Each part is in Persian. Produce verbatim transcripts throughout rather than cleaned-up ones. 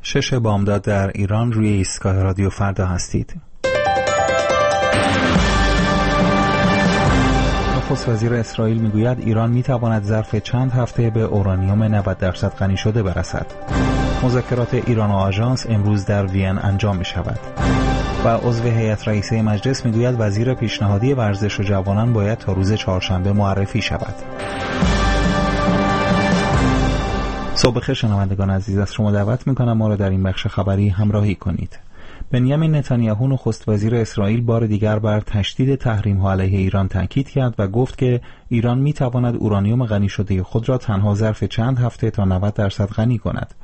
شش بامداد در ایران، روی ایستگاه رادیو فردا هستید. نخست وزیر اسرائیل میگوید ایران میتواند ظرف چند هفته به اورانیوم نود درصد غنی شده برسد. مذاکرات ایران و آژانس امروز در وین انجام می شود. و عضو هیئت رئیسه مجلس میگوید وزیر پیشنهادی ورزش و جوانان باید تا روز چهارشنبه معرفی شود. صبح بخیر شنوندگان عزیز، از شما دعوت میکنم ما را در این بخش خبری همراهی کنید. بنیامین نتانیاهو نخست وزیر اسرائیل بار دیگر بر تشدید تحریم‌ها علیه ایران تاکید کرد و گفت که ایران میتواند اورانیوم غنی شده خود را تنها ظرف چند هفته تا نود درصد غنی کند.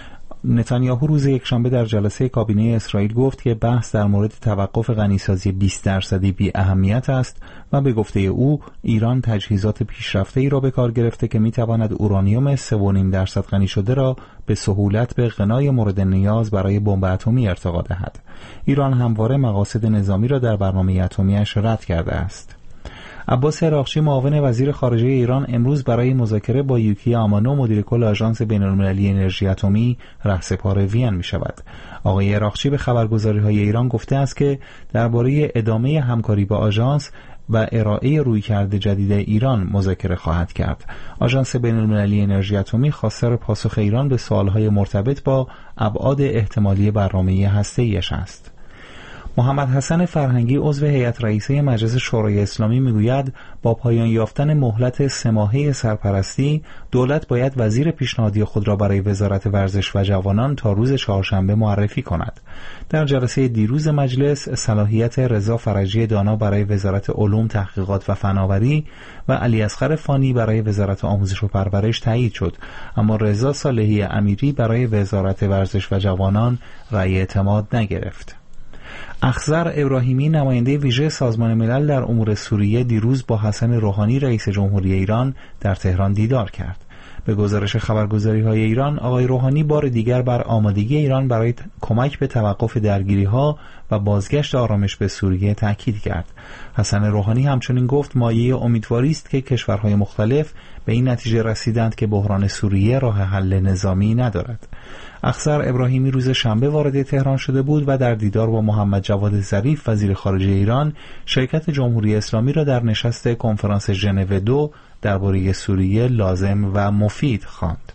نتانیاهو روز یکشنبه در جلسه کابینه اسرائیل گفت که بحث در مورد توقف غنیسازی بیست درصدی بی اهمیت است و به گفته او ایران تجهیزات پیشرفته‌ای را به کار گرفته که میتواند اورانیوم سه و نیم درصد غنی شده را به سهولت به غنای مورد نیاز برای بمب اتمی ارتقا دهد. ایران همواره مقاصد نظامی را در برنامه اتمی‌اش رد کرده است. عباس عراقچی معاون وزیر خارجه ایران امروز برای مذاکره با یوکی آمانو مدیر کل آژانس بین‌المللی انرژی اتمی رهسپار وین می شود. آقای عراقچی به خبرگزاری‌های ایران گفته است که درباره ادامه همکاری با آژانس و ارائه رویکرد جدید ایران مذاکره خواهد کرد. آژانس بین‌المللی انرژی اتمی خواستار پاسخ ایران به سوال‌های مرتبط با ابعاد احتمالی برنامه هسته‌ایش است. محمد حسن فرهنگی عضو هیئت رئیسه مجلس شورای اسلامی میگوید با پایان یافتن مهلت سه ماهه سرپرستی دولت باید وزیر پیشنهادی خود را برای وزارت ورزش و جوانان تا روز چهارشنبه معرفی کند. در جلسه دیروز مجلس صلاحیت رضا فرجی دانا برای وزارت علوم، تحقیقات و فناوری و علی اصغر فانی برای وزارت آموزش و پرورش تایید شد، اما رضا صالحی امیری برای وزارت ورزش و جوانان رأی اعتماد نگرفت. اخضر ابراهیمی نماینده ویژه سازمان ملل در امور سوریه دیروز با حسن روحانی رئیس جمهوری ایران در تهران دیدار کرد. به گزارش خبرگزاری‌های ایران، آقای روحانی بار دیگر بر آمادگی ایران برای کمک به توقف درگیری‌ها و بازگشت آرامش به سوریه تاکید کرد. حسن روحانی همچنین گفت مایه امیدواری است که کشورهای مختلف به این نتیجه رسیدند که بحران سوریه راه حل نظامی ندارد. اخضر ابراهیمی روز شنبه وارد تهران شده بود و در دیدار با محمد جواد ظریف وزیر خارجه ایران شرکت جمهوری اسلامی را در نشست کنفرانس ژنو دو درباره سوریه لازم و مفید خواند.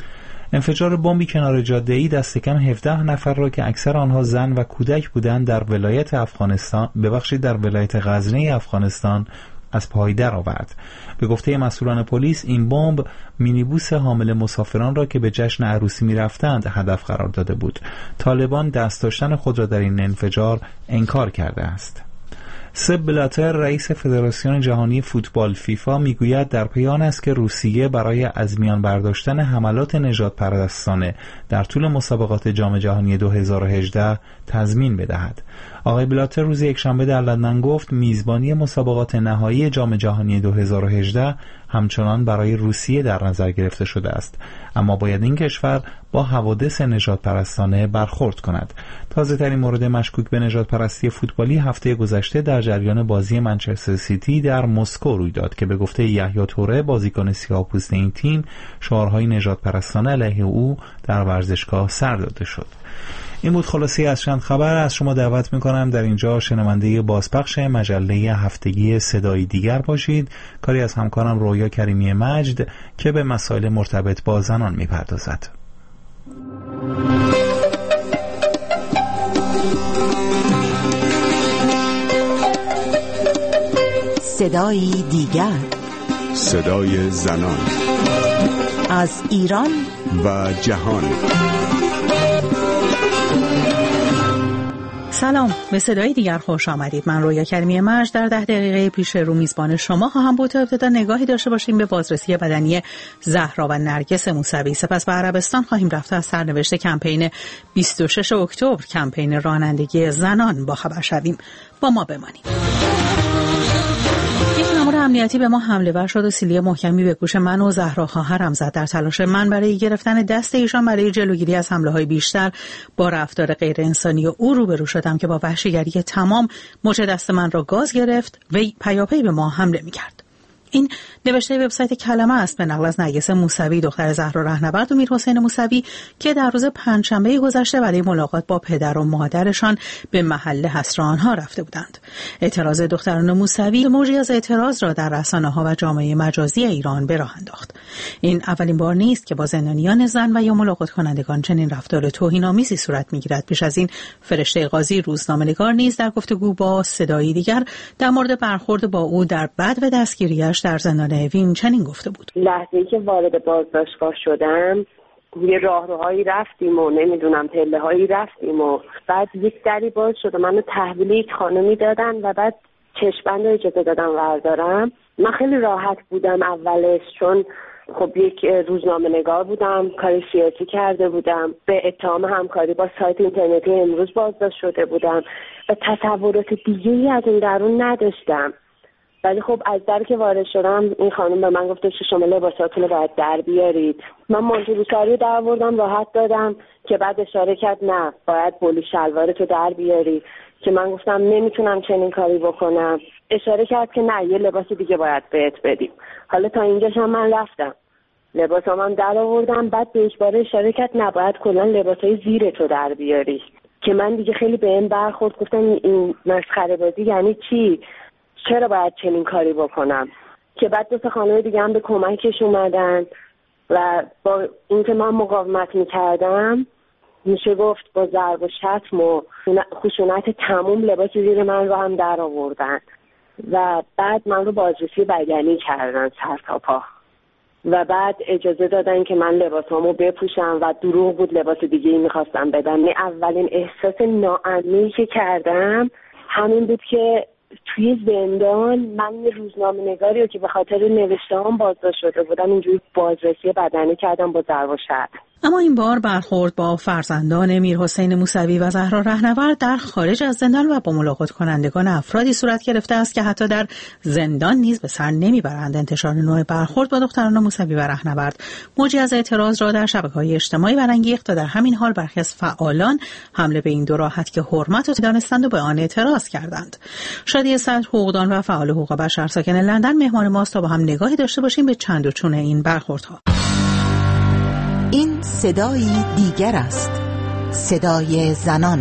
انفجار بمبی کنار جاده‌ای دست کم هفده نفر را که اکثر آنها زن و کودک بودند در ولایت افغانستان ببخشید در ولایت غزنی افغانستان از پای در آورد. به گفته مسئولان پلیس این بمب مینیبوس حامل مسافران را که به جشن عروسی می‌رفتند هدف قرار داده بود. طالبان دست داشتن خود را در این انفجار انکار کرده است. سپ بلاتر رئیس فدراسیون جهانی فوتبال فیفا میگوید در پی آن است که روسیه برای از میان برداشتن حملات نژاد پرستانه در طول مسابقات جام جهانی دو هزار و هجده تضمین بدهد. آقای بلاتر روز یکشنبه در لندن گفت میزبانی مسابقات نهایی جام جهانی دو هزار و هجده همچنان برای روسیه در نظر گرفته شده است، اما باید این کشور با حوادث نژاد پرستانه برخورد کند. تازه ترین مورد مشکوک به نژاد پرستی فوتبالی هفته گذشته در جریان بازی منچستر سیتی در مسکو روی داد که به گفته یحیی توره بازیکن سیاه‌پوست این تیم شعارهای نژاد پرستانه علیه او در ورزشگاه سر داده شد. این بود خلاصه از چند خبر. از شما دعوت میکنم در اینجا شنونده بازپخش مجله هفتگی صدای دیگر باشید، کاری از همکارم رویا کریمی مجد که به مسائل مرتبط با زنان میپردازد. صدای دیگر، صدای زنان از ایران و جهان. سلام، به صدای دیگر خوش آمدید. من رویا کریمی مجد در ده دقیقه پیش رو میزبان شما خواهم بود تا ابتدا نگاهی داشته باشیم به بازرسی بدنی زهرا و نرگس موسوی. سپس به عربستان خواهیم رفت از سرنوشت کمپین بیست و شش اکتبر، کمپین رانندگی زنان با خبر شویم. با ما بمانید. یک مأمور امنیتی به ما حمله ور شد و سیلی محکمی به گوش من و زهرا خواهرم زد. در تلاش من برای گرفتن دست ایشان برای جلوگیری از حمله‌های بیشتر با رفتار غیر انسانی او روبرو شدم که با وحشیگری تمام مچ دست من را گاز گرفت و پیاپی به ما حمله می‌کرد. این نوشته وبسایت کلمه است به نقل از نرگس موسوی دختر زهرا رهنورد و میرحسین موسوی که در روز پنجشنبه گذشته برای ملاقات با پدر و مادرشان به محل حصر آنها رفته بودند. اعتراض دختران موسوی موجی از اعتراض را در رسانه‌ها و جامعه مجازی ایران به راه انداخت. این اولین بار نیست که با زندانیان زن و یا ملاقات کنندگان چنین رفتار توهین‌آمیزی صورت می‌گیرد. پیش از این فرشته قاضی روزنامه‌نگار نیز در گفتگو با صدایی دیگر در مورد برخورد با او در بعد و دستگیریش در زندان اوین چنین گفته بود: لحظه‌ای که وارد بازداشتگاه شدم یه راهروهایی رفتیم و نمیدونم پله‌هایی رفتیم و بعد یک دری باز شد و منو تحویل یک خانمی دادن و بعد چشم‌بند رو اجازه دادم وردارم. من خیلی راحت بودم اولش، چون خب یک روزنامه نگار بودم، کار سیاسی کرده بودم، به اتهام همکاری با سایت اینترنتی امروز بازداشت شده بودم و تصورات دیگه‌ای از این درون نداشتم. ولی خب از در که وارد شدم این خانم به من گفته که شما لباساتون رو باید در بیارید. من منطقه‌ساری رو در آوردم، راحت دادم که بعد اشاره کرد نه باید بولی شلوارتو در بیاری، که من گفتم نمیتونم چنین کاری بکنم. اشاره کرد که نه یه لباس دیگه باید بهت بدیم. حالا تا اینجاش هم من رفتم لباسام هم در آوردم، بعد به یک بار اشاره کرد نه باید کلا لباسای زیرتو در بیاری، که من دیگه خیلی بهم برخورد. گفتم این مسخره بازی یعنی چی؟ چرا باید چنین کاری بکنم؟ که بعد دو تا خانم دیگه هم به کمکش اومدن و با اینکه من مقاومت میکردم میشه گفت با ضرب و شتم و خشونت تموم لباس زیر من رو هم در آوردن و بعد من رو بازرسی بدنی کردن سر تا پا و بعد اجازه دادن که من لباسامو بپوشم و دروغ بود لباس دیگه ای میخواستم بدن. اولین احساس ناامنی که کردم همین بود که توی زندان من یه روزنامه نگاری رو که به خاطر نوشته‌هام بازداشت شده بودم اینجوری بازرسی بدنی کردم با ضرب و شتم. اما این بار برخورد با فرزندان میرحسین موسوی و زهرا رهنورد در خارج از زندان و با ملاقات کنندگان افرادی صورت گرفته است که حتی در زندان نیز به سر نمیبرند. انتشار نوع برخورد با دختران موسوی و رهنورد موجی از اعتراض را در شبکه‌های اجتماعی برانگیخت تا در همین حال برخی از فعالان حمله به این دو راحت که حرمت را دانستند و به آن اعتراض کردند. شادی صدر حقوقدان و فعال حقوق بشر ساکن لندن مهمان ماست تا با هم نگاهی داشته باشیم به چند و چون این برخوردها. این صدایی دیگر است، صدای زنان.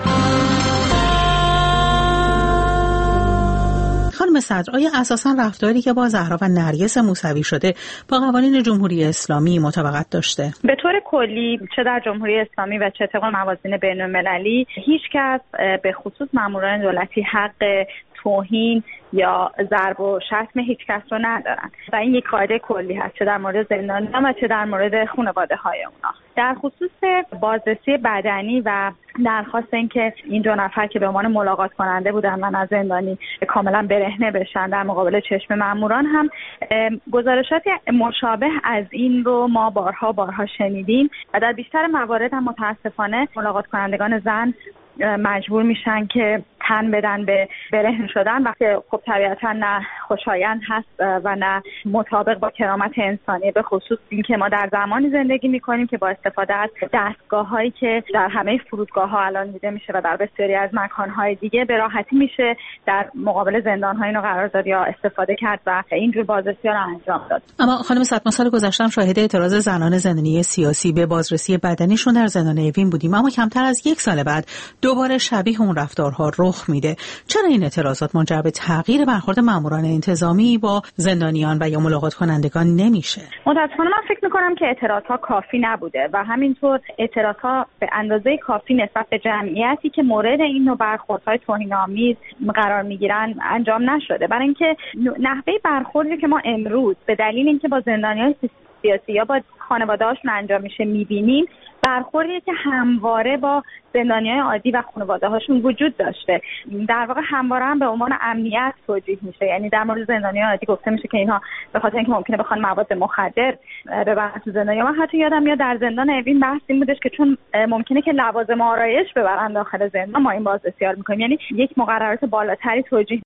خانم صدر، آیا اساساً رفتاری که با زهرا و نرگس موسوی شده با قوانین جمهوری اسلامی مطابقت داشته؟ به طور کلی چه در جمهوری اسلامی و چه طبق موازین بین‌المللی هیچ کس به خصوص ماموران دولتی حق توهین یا ضرب و شتم هیچ کس رو ندارن و این یک قاعده کلی هست، چه در مورد زندانیان و چه در مورد خانواده های اونا. در خصوص بازرسی بدنی و درخواست این که این دو نفر که به عنوان ملاقات کننده بودن و نه زندانی کاملا برهنه بشن در مقابل چشم ماموران هم گزارشات مشابه از این رو ما بارها بارها شنیدیم و در بیشتر موارد هم متاسفانه ملاقات کنندگان زن مجبور میشن که تن بدن به برهنه شدن و که خب طبیعتا نه خوشایند هست و نه مطابق با کرامت انسانی، به خصوص اینکه ما در زمانی زندگی میکنیم که با استفاده از دستگاه‌هایی که در همه فرودگاه‌ها الان دیده میشه و در بسیاری از مکان‌های دیگه به راحتی میشه در مقابل زندان‌ها اینو قرار داد یا استفاده کرد و اینجور بازرسی‌ها رو انجام داد. اما خانم صدر، سال گذشته شاهد اعتراض زنان زندانی سیاسی به بازرسی بدنیشون در زندان اوین بودیم، اما کمتر از یک سال بعد دوباره شبیه اون رفتارها رخ میده. چرا این اعتراضات منجر به تغییر برخورد ماموران انتظامی با زندانیان و یا ملاقات کنندگان نمیشه؟ متأسفانه من فکر میکنم که اعتراضها کافی نبوده و همینطور اعتراضها به اندازه کافی نسبت به جمعیتی که مورد این نوع برخوردهای توهین‌آمیز قرار میگیرن انجام نشده. برای اینکه نحوه برخوردی که ما امروز به دلیل اینکه با زندانیان سیاسی یا با خانواده‌هاشون انجام میشه میبینیم برخوردی که همواره با زندانیان عادی و خانواده‌هاشون وجود داشته. در واقع همواره هم به عنوان امنیت توجیه میشه، یعنی در مورد زندانیان عادی گفته میشه که اینها به خاطر اینکه ممکنه بخوان مواد مخدر ببرن تو زندان. من حتی یادم میاد در زندان اوین بحث این بودش که چون ممکنه که لوازم آرایش ببرن داخل زندان ما این بازرسی‌ها رو می‌کنیم، یعنی یک مقررات بالاتری توجیه.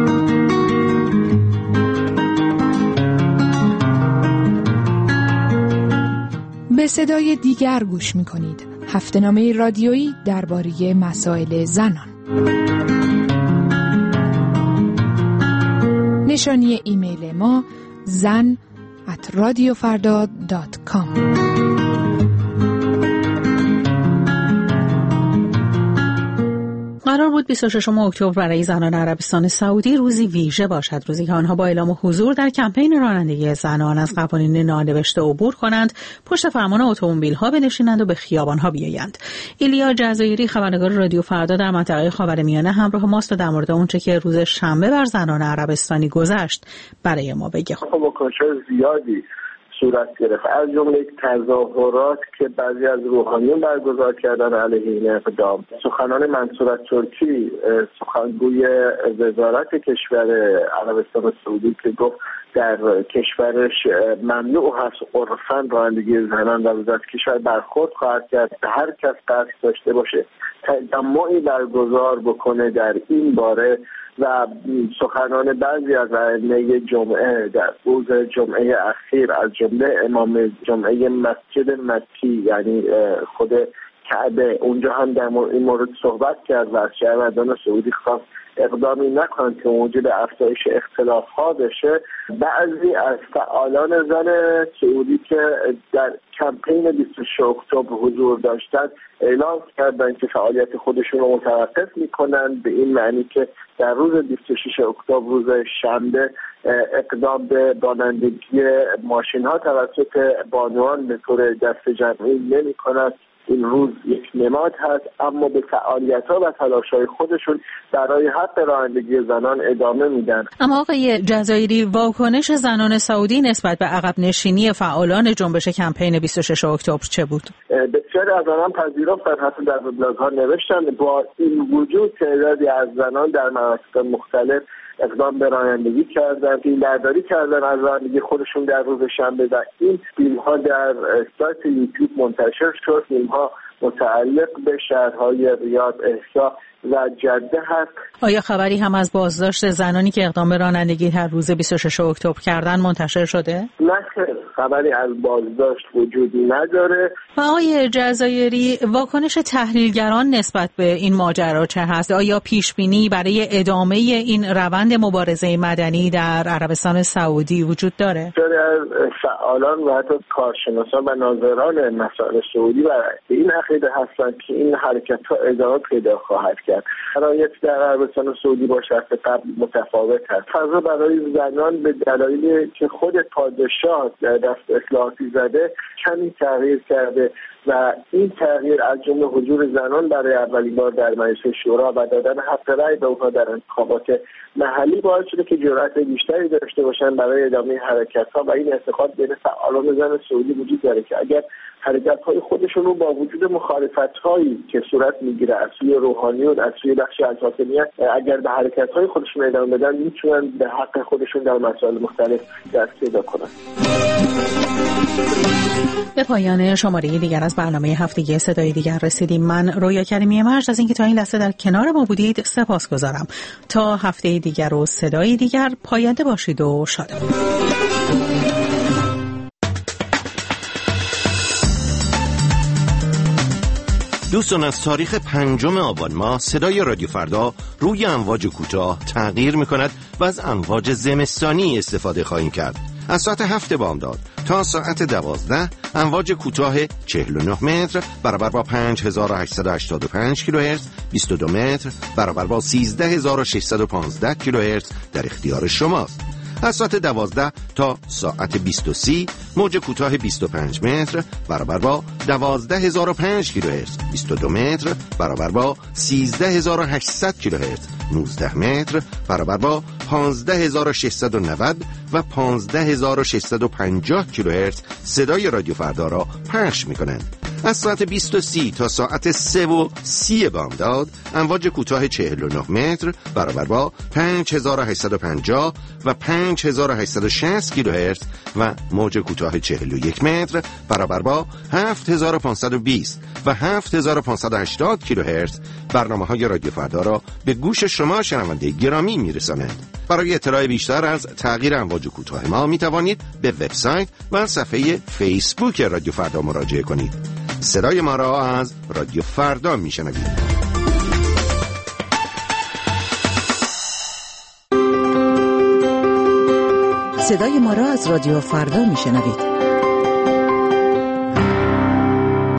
به صدای دیگر گوش می‌کنید. هفته‌نامه رادیویی درباره مسائل زنان. نشانی ایمیل ما زن ات رادیو فردا دات کام. قرار بود بیست و ششم اکتبر برای زنان عربستان سعودی روزی ویژه باشد، روزی که آنها با اعلام حضور در کمپین رانندگی زنان از قوانین نانوشته عبور کنند، پشت فرمان اتومبیل‌ها بنشینند و به خیابان‌ها بیایند. ایلیا جزایری خبرنگار رادیو فردا در منطقه خاورمیانه همراه ماست و در مورد اونچه که روز شنبه بر زنان عربستانی گذشت برای ما بگه. خب کنش‌های زیادی صورت گرفت، از جمله یک تظاهرات که بعضی از روحانیون برگزار کردن علیه این اقدام. سخنان منصور ترکی، سخنگوی وزارت کشور عربستان سعودی، که گفت در کشورش ممنوع هست عرفاً رانندگی زنان و وزارت کشور برخورد خواهد کرد که هر کس قصد داشته باشه تجمعی برگزار بکنه در این باره. و سخنان بعضی از ائمه جمعه در روز جمعه اخیر از جمله امام جمعه مسجد مکی، یعنی خود کعبه، اونجا هم در این مورد صحبت کرد و از شهروندان سعودی خواست اقدامی نکنند که موجب افزایش اختلاف‌ها بشه. بعضی از فعالان زن سعودی که در کمپین بیست و شش اکتبر حضور داشتند اعلام کردند که فعالیت خودشون رو متوقف می‌کنند، به این معنی که در روز بیست و شش اکتبر، روز شنبه، اقدام به رانندگی ماشین‌ها توسط بانوان به طور دست جمعی نمی‌کنند. این روز یک نماد هست، اما به فعالیت‌ها و تلاش‌های خودشون برای حق رانندگی زنان ادامه میدن. اما آقای جزایری، واکنش زنان سعودی نسبت به عقب نشینی فعالان جنبش کمپین بیست و شش اکتبر چه بود؟ بسیاری از آنان پذیرفتند، حتی در وبلاگ‌ها نوشتن با این وجود تعدادی از زنان در مناطق مختلف اقدام به رانندگی کردن، فیلمبرداری کردن از رانندگی خودشون در روز شنبه و این فیلم‌ها در سایت یوتیوب منتشر شد. فیلم‌ها متعلق به شهرهای ریاض، احسا و جده هست. آیا خبری هم از بازداشت زنانی که اقدام به رانندگی هر روز بیست و شش اکتبر کردن منتشر شده؟ نه، خبری از بازداشت وجودی نداره. و آقای جزایری، واکنش تحلیلگران نسبت به این ماجرا چه هست؟ آیا پیش بینی برای ادامه این روند مبارزه مدنی در عربستان سعودی وجود داره؟ بسیاری از فعالان و حتی کارشناسان و ناظران مسائل سعودی و این عقیده هستند که این حرکت‌ها ادامه پیدا خواهد کرد. شرایط در عربستان سعودی با شرط قبل متفاوت است. فضا برای زنان به دلایلی که خود پادشاه در دست اصلاحاتی زده کمی تغییر کرده و این تغییر از جمله حضور زنان برای اولین بار در مجلس شورا و دادن حق رأی به اونها در انتخابات محلی باعث شده که جرأت بیشتری داشته باشن برای ادامه حرکت‌ها و این اعتقاد بین فعالان زن سعودی وجود داره که اگر حرکت‌های خودشون رو با وجود مخالفت‌هایی که صورت می‌گیره از سوی روحانیون، از سوی بخشی از حاکمیت، اگر به حرکت‌های خودشون ادامه بدن میتونن به حق خودشون در مسائل مختلف دست پیدا کنن. به پایان شماره دیگر از برنامه هفتگی صدای دیگر رسیدیم. من رویا کریمی مرج از اینکه تا این لحظه در کنار ما بودید سپاسگزارم. تا هفته دیگر و صدای دیگر، پاینده باشید و شادمان. دوستان، از تاریخ پنجم آبان ماه صدای رادیو فردا روی امواج کوتاه تغییر می‌کند و از امواج زمستانی استفاده خواهیم کرد. از ساعت هفت بامداد تا ساعت دوازده امواج کوتاه چهل و نه متر برابر با پنج هزار و هشتصد و هشتاد و پنج کیلوهرتز، بیست و دو متر برابر با سیزده هزار و ششصد و پانزده کیلوهرتز در اختیار شماست. از ساعت دوازده تا ساعت بیست و سه موج کوتاه بیست و پنج متر برابر با دوازده هزار و پنج کیلوهرتز، بیست و دو متر برابر با سیزده هزار و هشتصد کیلوهرتز، نوزده متر برابر با پانزده هزار و ششصد و نود و پانزده هزار و ششصد و پنجاه کیلوهرتز صدای رادیو فردا را پخش می‌کنند. از ساعت بیست و سه تا ساعت سه و سی بامداد امواج کوتاه چهل و نه متر برابر با پنج هزار و هشتصد و پنجاه و پنج هزار و هشتصد و شصت کیلوهرتز و موج کوتاه چهل و یک متر برابر با هفت هزار و پانصد و بیست و هفت هزار و پانصد و هشتاد کیلوهرتز برنامه‌های رادیو فردا را به گوش شما شنونده گرامی می‌رسانند. برای اطلاع بیشتر از تغییر امواج کوتاه ما می توانید به وبسایت و صفحه فیسبوک رادیو فردا مراجعه کنید. صدای ما را از رادیو فردا می شنوید. صدای ما را از رادیو فردا میشنوید.